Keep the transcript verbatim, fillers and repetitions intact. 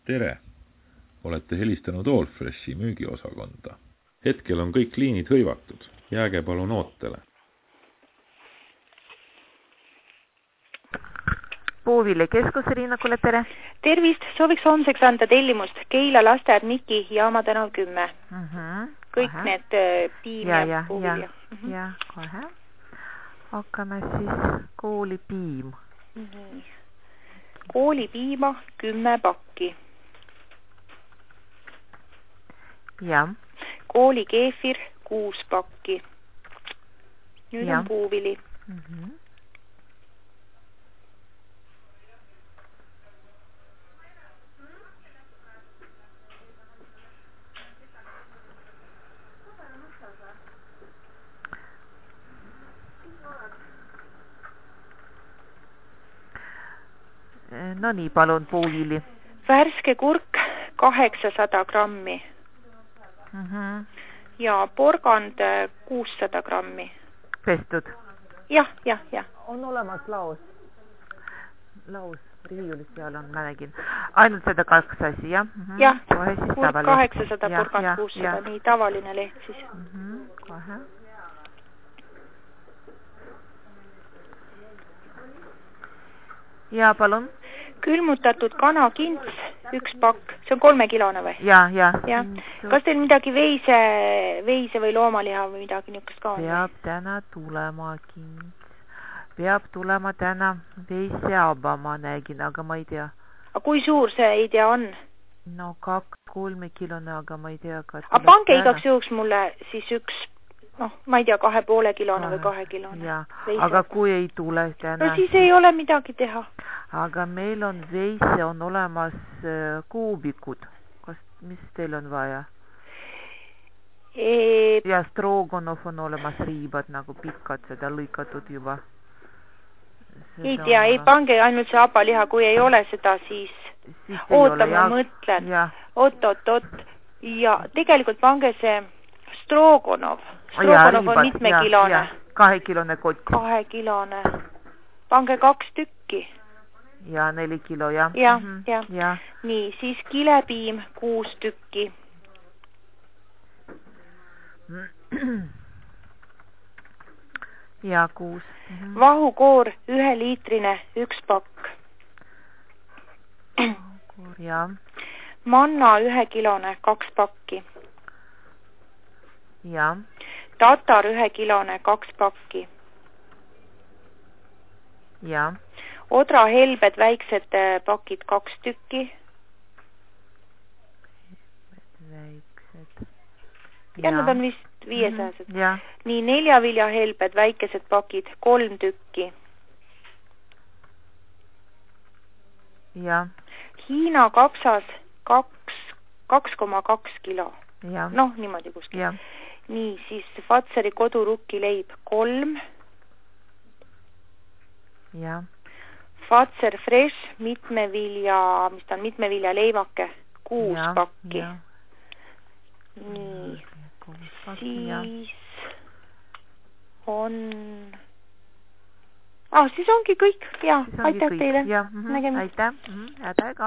Tere! Olete helistanud Allfreshi müügiosakonda. Hetkel on kõik liinid hõivatud. Jääge palun ootele. Puuville keskuse Riinakule, tere! Tervist! Sooviks homseks anda tellimust Keila lasteaed Miki Jaama tänav kümme. Uh -huh. Kõik Aha. need äh, piim ja, ja puuvilja. Ja, uh -huh. ja kohe. Hakkame siis koolipiim. Nii. Koolipiima kümme pakki. Ja. Koolikeefir kuus pakki. Nüüd ja. on puuvili. Uh -huh. No nii, palun puuvili. Värske kurk kaheksasada grammi. Uh -huh. Ja porgand kuussada grammi. Pestud? Jah, jah, jah. On olemas laos. Laos, riiulis seal on, mä nägin. Ainult seda kaks asi, jah? Uh -huh. Jah, kohe siis kurk tavaline. kaheksasada, porgand kuussada, nii tavaline leht siis. Uh -huh. Kohe. Ja, palun. Külmutatud kanakints, üks pakk. See on kolmekilone või? Ja, ja. ja. Kas teil midagi veise, veise või loomaliha või midagi niukest ka on? Peab täna tulema kints. Peab tulema täna veisseaba, ma nägin, aga ma ei tea. Aga kui suur see ei tea on? No kaks kolme kilone, aga ma ei tea. Aga pange igaks juhuks mulle siis üks, noh, ma ei tea, kahe poole kilone või kahe kilone. Ja, aga kui ei tule täna... No siis ei ole midagi teha. Aga meil on veise, on olemas kuubikud. Kas, mis teil on vaja? E... Ja Strogonov on olemas riibad nagu pikad, seda lõikatud juba. Seda ei tea, ei pange ainult see abaliha, kui ei ole seda, siis, siis oota, ma mõtlen. Oot, oot, oot. Ja tegelikult pange see Strogonov. Strogonov on mitmekilone. Kahekilone kott. Kahekilone. Pange kaks tükki. Ja neli kilo, jah. Ja, mm -hmm. ja. ja. Nii, siis kilepiim kuus tükki. Ja kuus. Mm -hmm. Vahukoor ühe liitrine, üks pakk. Vahukoor, ja. Manna ühe kilone, kaks pakki. Ja. Tatar ühe kilone, kaks pakki. Ja. Odra helbed väiksed pakid kaks tükki. Väiksed. Ja, ja nad on vist viiesajased. Mm -hmm. Ja. Nii neljavilja helbed väikesed pakid kolm tükki. Ja. Hiina kapsas kaks, kaks koma kaks kilo. Ja. Noh, niimoodi kuskil. Ja. Nii, siis Fatseri kodurukkileib kolm. Ja. Fatser Fresh mitmevilja, mis ta on, mitmevilja leivake, kuus ja, pakki. Ja. Nii, pakki, siis ja. on... Ah, siis ongi kõik. Ja, siis ongi aitäh kõik. teile. Ja, mm -hmm. Aitäh. Mm -hmm. Aitäh ka.